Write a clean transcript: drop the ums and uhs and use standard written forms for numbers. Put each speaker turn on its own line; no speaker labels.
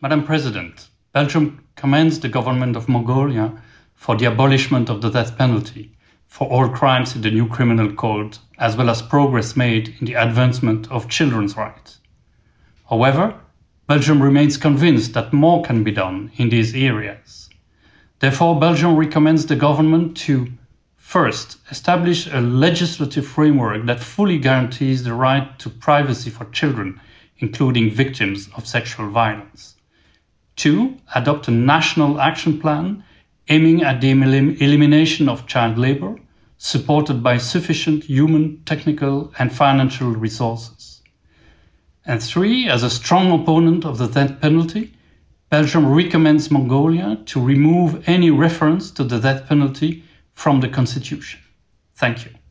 Madam President, Belgium commends the government of Mongolia for the abolishment of the death penalty for all crimes in the new criminal code, as well as progress made in the advancement of children's rights. However, Belgium remains convinced that more can be done in these areas. Therefore, Belgium recommends the government to first, establish a legislative framework that fully guarantees the right to privacy for children, including victims of sexual violence. 2. Adopt a national action plan aiming at the elimination of child labor, supported by sufficient human, technical, and financial resources. And 3. As a strong opponent of the death penalty, Belgium recommends Mongolia to remove any reference to the death penalty from the constitution. Thank you.